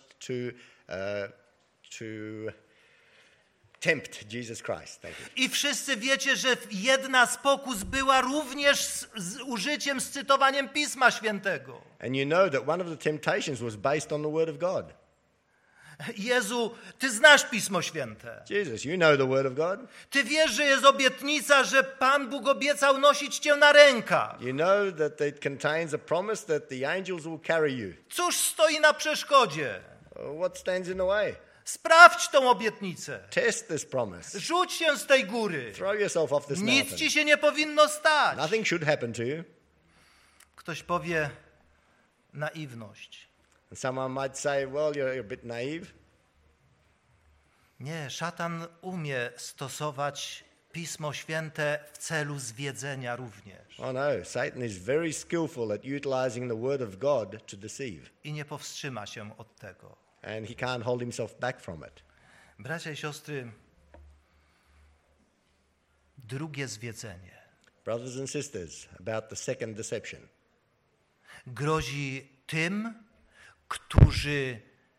to tempt Jesus Christ. Thank you. I wszyscy wiecie, że jedna z pokus była również z użyciem, z cytowaniem Pisma Świętego. And you know that one of the temptations was based on the word of God. Jezu, Ty znasz Pismo Święte. Jesus, you know the word of God. Ty wiesz, że jest obietnica, że Pan Bóg obiecał nosić Cię na rękach. You know that it contains a promise that the angels will carry you. Cóż stoi na przeszkodzie? What stands in the way? Sprawdź tą obietnicę. Test this promise. Rzuć się z tej góry. Throw yourself off this Nic mountain. Ci się nie powinno stać. Nothing should happen to you. Ktoś powie naiwność. And someone might say, well, you're a bit naive. Nie, szatan umie stosować Pismo Święte w celu zwiedzenia również. Oh no, Satan is very skillful at utilizing the word of God to deceive. I nie powstrzyma się od tego. And he can't hold himself back from it. Bracia i siostry, drugie zwiedzenie Brothers and sisters, about the second deception. grozi tym, którzy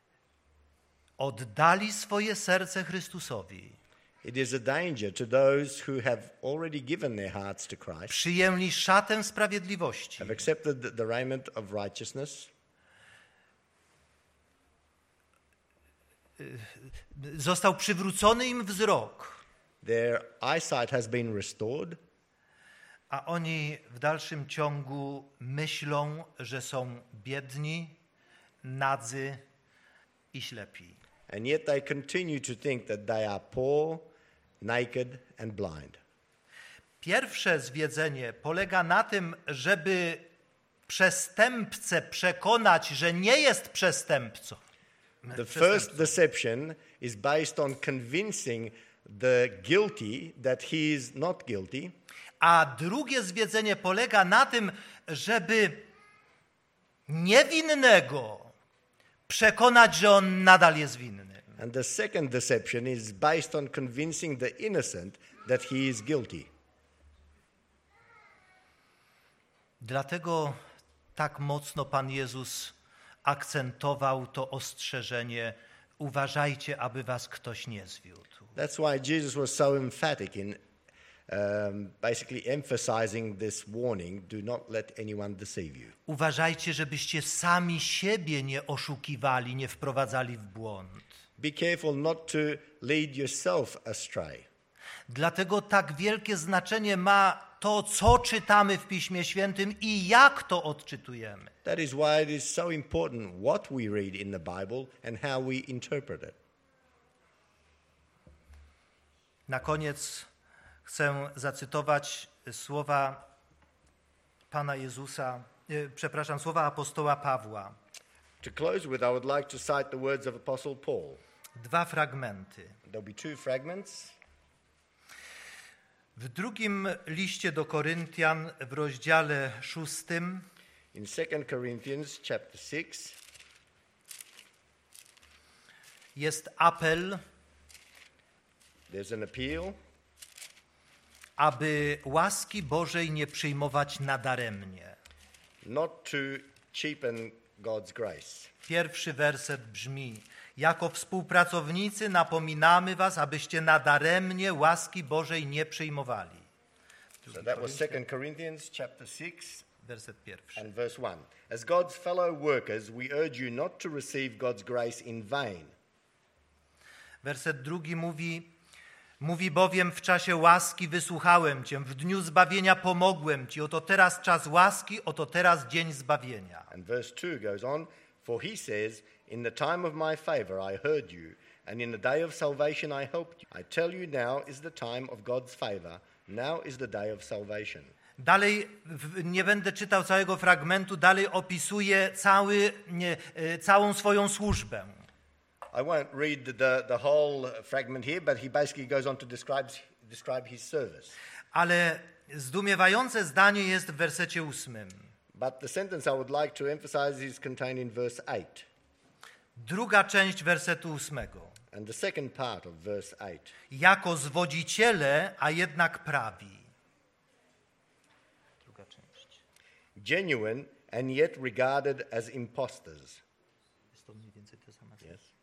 oddali swoje serce Chrystusowi, It is a danger to those who have already given their hearts to Christ, przyjęli szatę sprawiedliwości, have accepted the raiment of righteousness, został przywrócony im wzrok, their eyesight has been restored, a oni w dalszym ciągu myślą, że są biedni, nadzy i ślepi. and yet they continue to think that they are poor, naked and blind. Pierwsze zwiedzenie polega na tym, żeby przestępcę przekonać, że nie jest przestępcą. The first deception is based on convincing the guilty that he is not guilty. A drugie zwiedzenie polega na tym, żeby niewinnego przekonać, że on nadal jest winny. And the second deception is based on convincing the innocent that he is guilty. Dlatego tak mocno Pan Jezus akcentował to ostrzeżenie: uważajcie, aby was ktoś nie zwiódł. That's why Jesus was so emphatic in basically emphasizing this warning, do not let anyone deceive you. Uważajcie, żebyście sami siebie nie oszukiwali, nie wprowadzali w błąd. Be careful not to lead yourself astray. Dlatego tak wielkie znaczenie ma to, co czytamy w Piśmie Świętym i jak to odczytujemy. That is why it is so important what we read in the Bible and how we interpret it. Na koniec chcę zacytować słowa Pana Jezusa, słowa apostoła Pawła. To close with, I would like to cite the words of Apostle Paul. Dwa fragmenty. There'll be two fragments. W drugim liście do Koryntian w rozdziale 6 In 2 Corinthians chapter 6, jest apel, there's an appeal aby łaski Bożej nie przyjmować nadaremnie. not to cheapen God's grace. Pierwszy werset brzmi: jako współpracownicy napominamy was, abyście nadaremnie łaski Bożej nie przyjmowali. So that was 2 Corinthians chapter 6 Werset pierwszy. and verse 1. As God's fellow workers, we urge you not to receive God's grace in vain. Werset drugi mówi bowiem w czasie łaski wysłuchałem cię, w dniu zbawienia pomogłem ci, oto teraz czas łaski, oto teraz dzień zbawienia. And verse 2 goes on, for he says, in the time of my favor I heard you, and in the day of salvation I helped you. I tell you now is the time of God's favor, now is the day of salvation. Dalej, nie będę czytał całego fragmentu, dalej opisuje całą swoją służbę. I won't read the whole fragment here, but he basically goes on to describe his service. Ale zdumiewające zdanie jest w wersecie 8. But the sentence I would like to emphasize is contained in verse 8. Druga część wersetu 8. And the second part of verse 8. Jako zwodziciele, a jednak prawi. Druga część. Genuine and yet regarded as impostors. Jest to mniej więcej to samo. Yes.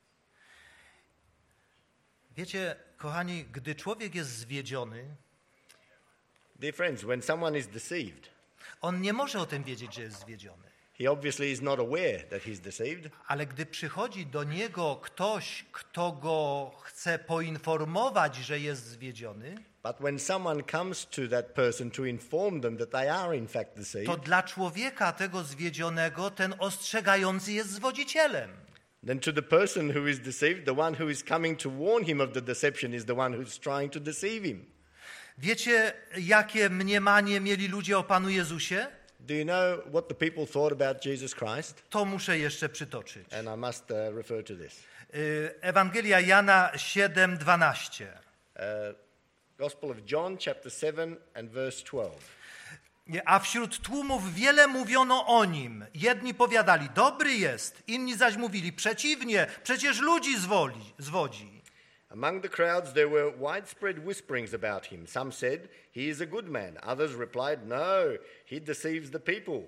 Wiecie, kochani, gdy człowiek jest zwiedziony, Dear friends, when someone is deceived, on nie może o tym wiedzieć, że jest zwiedziony. he obviously is not aware that he's deceived. Ale gdy przychodzi do niego ktoś, kto go chce poinformować, że jest zwiedziony, But when someone comes to that person to inform them that they are in fact deceived, to dla człowieka tego zwiedzionego ten ostrzegający jest zwodzicielem. then to the person who is deceived, the one who is coming to warn him of the deception is the one who's trying to deceive him. Wiecie, jakie mniemanie mieli ludzie o Panu Jezusie? Do you know what the people thought about Jesus Christ? To muszę jeszcze przytoczyć. And I must refer to this. Ewangelia Jana 7:12. Gospel of John, chapter 7 and verse 12. A wśród tłumów wiele mówiono o nim. Jedni powiadali, dobry jest, inni zaś mówili, przeciwnie, przecież ludzi zwodzi. Among the crowds there were widespread whisperings about him. Some said, he is a good man. Others replied, no, he deceives the people.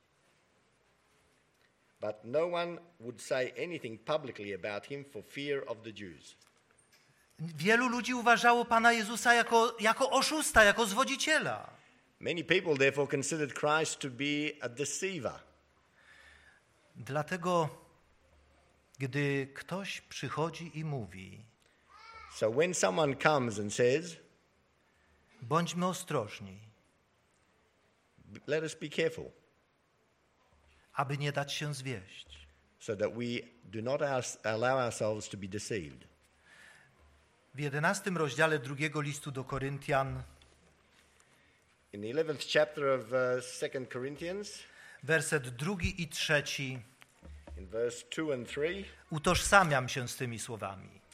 But no one would say anything publicly about him for fear of the Jews. Wielu ludzi uważało Pana Jezusa jako oszusta, jako zwodziciela. Many people therefore considered Christ to be a deceiver. Dlatego, gdy ktoś przychodzi i mówi, So when someone comes and says, bądźmy ostrożni, let us be careful, aby nie dać się zwieść. so that we do not allow ourselves to be deceived. W 11 rozdziale drugiego listu do Koryntian, In the 11th chapter of 2 Corinthians, werset 2 i 3, in verse 2 and 3, utożsamiam się z tymi słowami.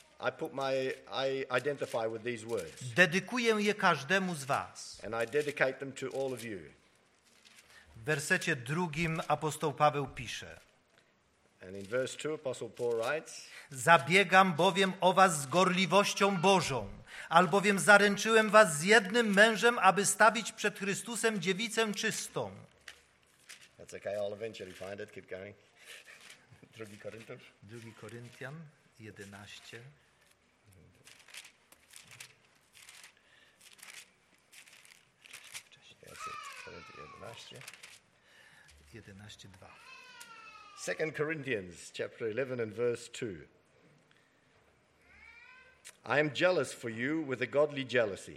I identify with these words, Dedykuję je każdemu z was. and I dedicate them to all of you. W wersecie 2 apostoł Paweł pisze: And in verse 2, Apostle Paul writes, zabiegam bowiem o was z gorliwością Bożą, albowiem zaręczyłem was z jednym mężem, aby stawić przed Chrystusem dziewicę czystą. That's okay, I'll eventually find it, keep going. 2 Corinthians. 2 Koryntian 11. That's it. 11:2. 2 Corinthians chapter 11 and verse 2. I am jealous for you with a godly jealousy.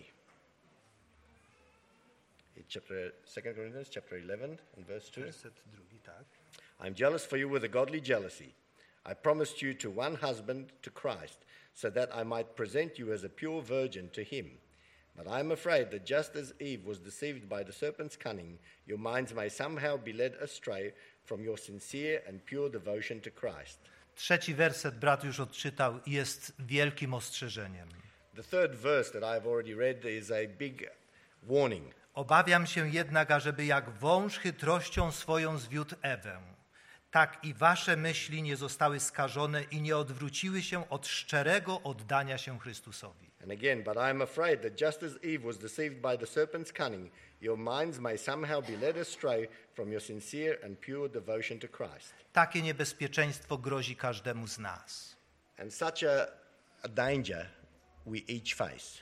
2 Corinthians chapter 11 and verse 2. Werset 2, tak. I am jealous for you with a godly jealousy. I promised you to one husband, to Christ, so that I might present you as a pure virgin to him. But I am afraid that just as Eve was deceived by the serpent's cunning, your minds may somehow be led astray from your sincere and pure devotion to Christ. 3 werset brat już odczytał i jest wielkim ostrzeżeniem. The third verse that I've already read is a big warning. Obawiam się jednak, ażeby jak wąż chytrością swoją zwiódł Ewę, tak i wasze myśli nie zostały skażone i nie odwróciły się od szczerego oddania się Chrystusowi. And again, but I am afraid that just as Eve was deceived by the serpent's cunning, your minds may somehow be led astray from your sincere and pure devotion to Christ. Takie niebezpieczeństwo grozi każdemu z nas. And such a danger we each face.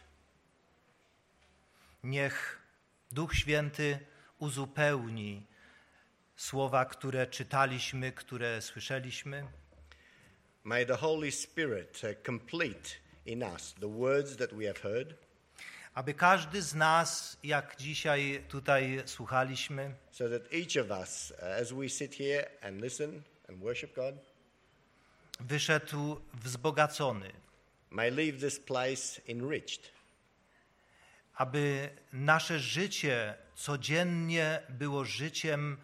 Niech Duch Święty uzupełni słowa, które czytaliśmy, które słyszeliśmy. May the Holy Spirit complete in us the words that we have heard. Aby każdy z nas, jak dzisiaj tutaj słuchaliśmy, So that each of us, as we sit here and listen and worship God, wyszedł wzbogacony, may leave this place enriched. aby nasze życie codziennie było życiem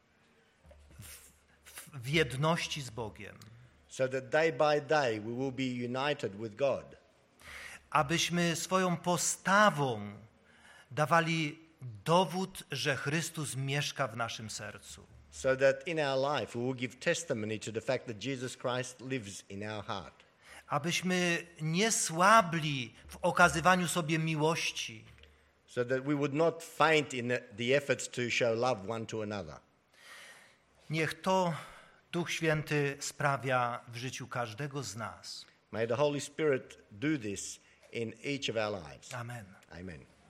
w jedności z Bogiem. So that day by day we will be united with God. Abyśmy swoją postawą dawali dowód, że Chrystus mieszka w naszym sercu. So that in our life we will give testimony to the fact that Jesus Christ lives in our heart. Abyśmy nie słabli w okazywaniu sobie miłości. So that we would not faint in the efforts to show love one to another. Niech to Duch Święty sprawia w życiu każdego z nas. May the Holy Spirit do this in each of our lives. Amen. Amen.